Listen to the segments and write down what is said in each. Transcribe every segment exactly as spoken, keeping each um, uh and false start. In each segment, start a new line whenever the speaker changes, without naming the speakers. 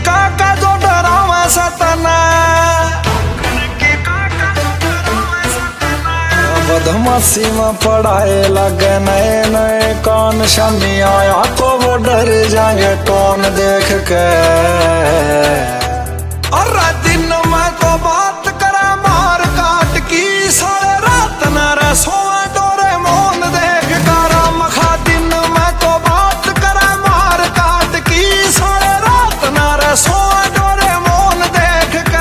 काका जो डरावे सतना, बदमाशी में पढ़ाए लगे नए नए कान, शमी आया तो वो डर जाएंगे कौन देख के। और दिन में तो बात करे मार काट की, सारे रात न रे सोए डोरेमोन देख कर। मखा दिन में तो बात करे मार काट की, सारे रात न रे सोए डोरेमोन देख के।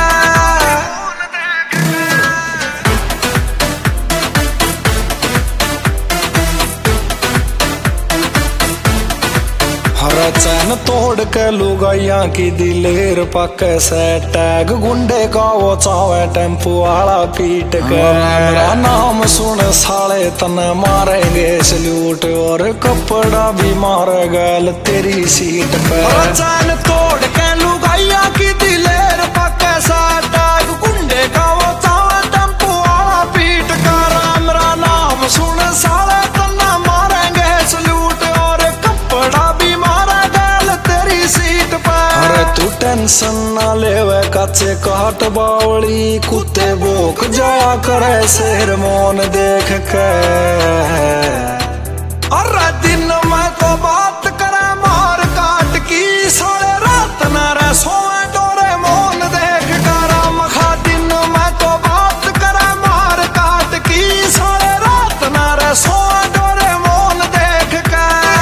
हर चैन तोड़ के लुगाइया की दिलेर पके से, टैग गुंडे का वो चावे टेम्पो वाला पीट के। मेरा नाम सुन साले तने मारेंगे सल्यूट, और कपड़ा भी मारे गल तेरी सीट पे। हर चैन तोड़ के लुगाइया की दिलेर पके से, टैग गुंडे का वो चावे टेम्पो वाला पीट कर। मेरा नाम सुन साले तने मारेंगे सल्यूट, और कपड़ा भी सीट पर। अरे तू टेंशन ना लेवे कच्चे काट बावली, कुत्ते भोक जाया करे शेर मोन देख के। अरे दिन में तो बात करे मार काट की, सारे रात न रे सोए डोरेमोन देख कर। मखा दिन में तो बात करे मार काट की, सारे रात न रे सोए डोरेमोन देख के।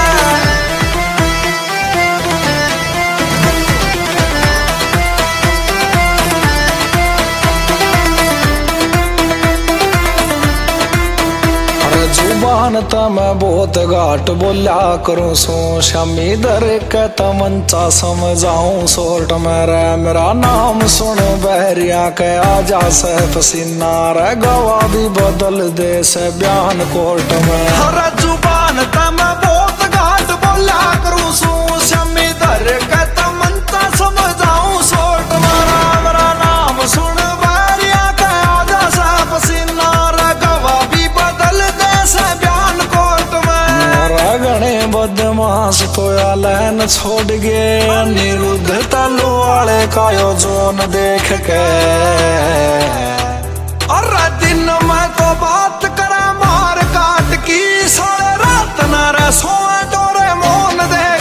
जुबान त मैं बहुत घाट बोल्या करूं सो, शमी दर के तमंचा समझाऊं सोर्ट में रे। मेरा नाम सुन बहरिया के आजा से पसीना रे, गवा भी बदल दे से बयान कोर्ट में। हर जुबान त मैं बहुत घाट बोल्या करूं सो, शमी दर के तमंचा समझाऊं सोर्ट में रे। मेरा नाम सुन बहरिया के आजा से पसीना रे, गवा भी बदल दे से बयान कोर्ट में। गणे बदमाश तो या लैन छोड़ गए, अनिरुद्ध तालू वाले का यो जोन देख के। और दिन में तो बात करे मार काट की, सारे रात न रे सोए डोरेमोन देख